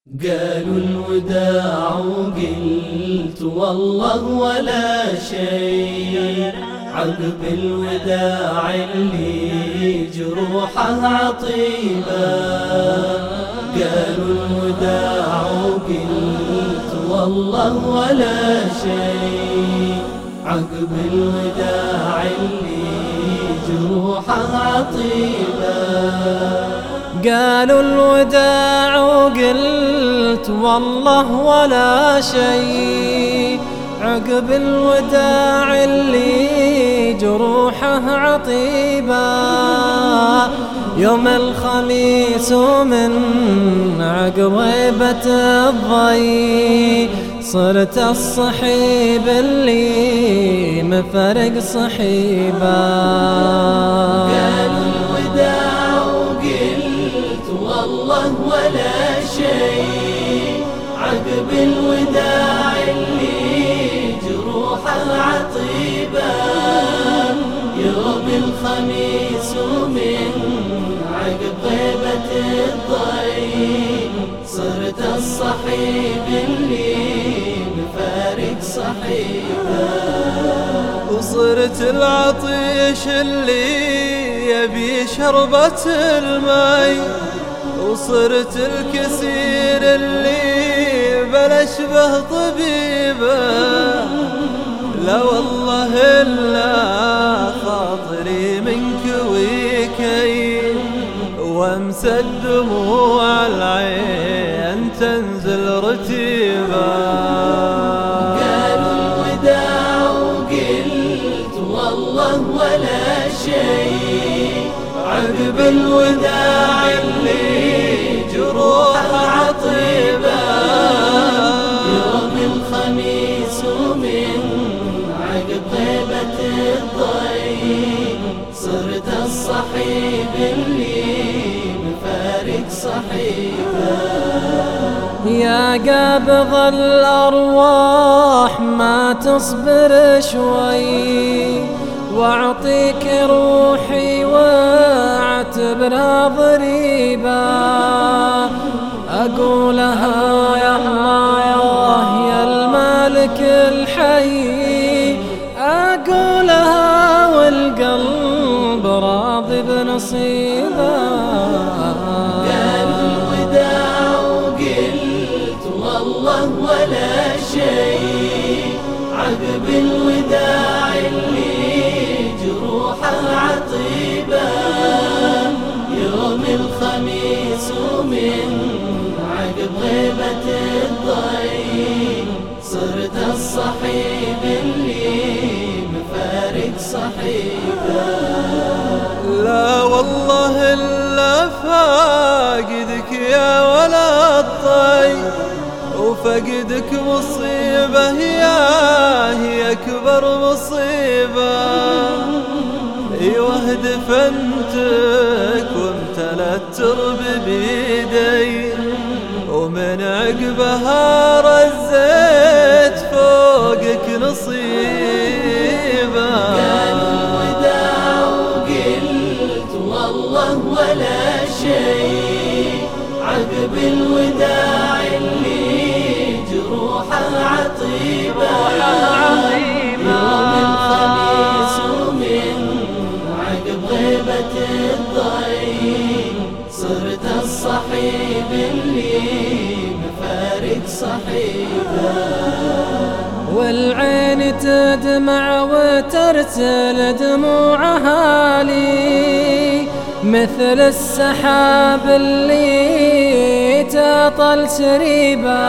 قالوا الوداع وقلت والله ولا شيء عقب الوداع اللي جروحه عطيبة. قالوا الوداع وقلت والله ولا شيء عقب الوداع اللي جروحه عطيبة. قالوا الوداع وقلت والله ولا شيء عقب الوداع اللي جروحه عطيبة. يوم الخميس ومن عقريبة الضي صرت الصحيب اللي مفرق صحيبة. قالوا الوداع وقلت والله ولا شيء عقب الوداع اللي جروحه عطيبة. يوم الخميس ومن عقب غيبة الضي صرت الصحيب اللي مفارق صحيبة. وصرت العطيش اللي يبي شربة الماي وصرت الكثير اللي بلا شبه طبيبة. لا والله إلا خاطري منك ويكي وامسى الدموع العين تنزل رتيبة. قالوا الوداع وقلت والله ولا شيء عقب الوداع اللي جروحه عطيبة. يوم الخميس ومن عقب غيبة الضي صرت الصحيب اللي مفارق صحيبة. يا قابض الأرواح ما تصبر شوي واعطيك روحي واعتبرها ضريبة. أقولها يا الله يا المالك الحي أقولها والقلب راضي بنصيبه. قالوا الوداع وقلت والله ولا شيء عقب الوداع اللي جروحه عطيبة. يوم الخميس ومن عقب غيبة الضي صرت الصحيب اللي مفارق صحيبة. لا والله إلا فاقدك يا ولا الطي وفقدك مصيبة هي أكبر مصيبة. ايوه دفنتك وامتلت ترب بيدي ومن عقبها رزيت فوقك نصيبة. قالوا الوداع وقلت والله ولا شيء عقب الوداع اللي جروحه عطيبة. يوم الخميس ومن عقب غيبة الضي صرت الصحيب اللي مفارق صحيبة. والعين تدمع وترسل دموعها لي مثل السحاب اللي تطل سريبا.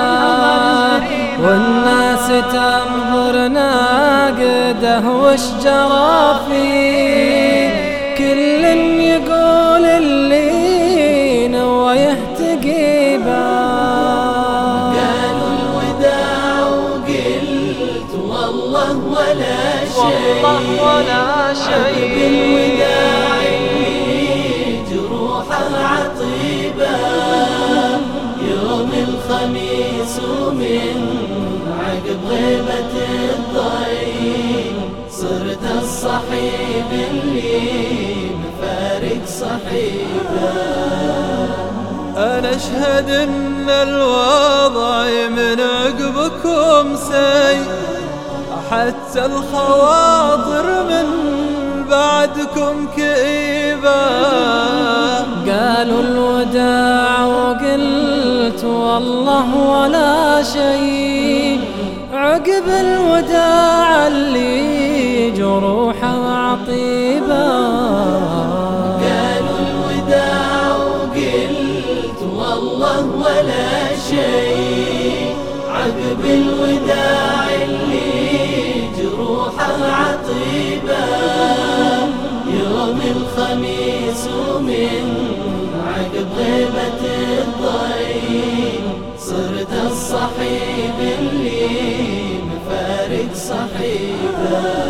والناس تنظر ناقده وش جرى فيه كل يقول اللي نويه تقيبا. قالوا الوداع وقلت والله ولا شيء عقب الوداع اللي جروحه عطيبة. يوم الخميس ومن عقب غيبة الضي صرت الصحيب اللي مفارق صحيبة. أنا أشهد إن الوضع من عقبكم سيء، حتى الخواطر من بعدكم كئيبة. قالوا الوداع وقلت والله ولا شيء، عقب الوداع اللي جروحه عطيبة. قالوا الوداع وقلت والله ولا شيء، عقب الوداع اللي جروحه عطيبة. يوم الخميس ومن عقب غيبة الضي، صرت الصحيب اللي مفارق صحيبه.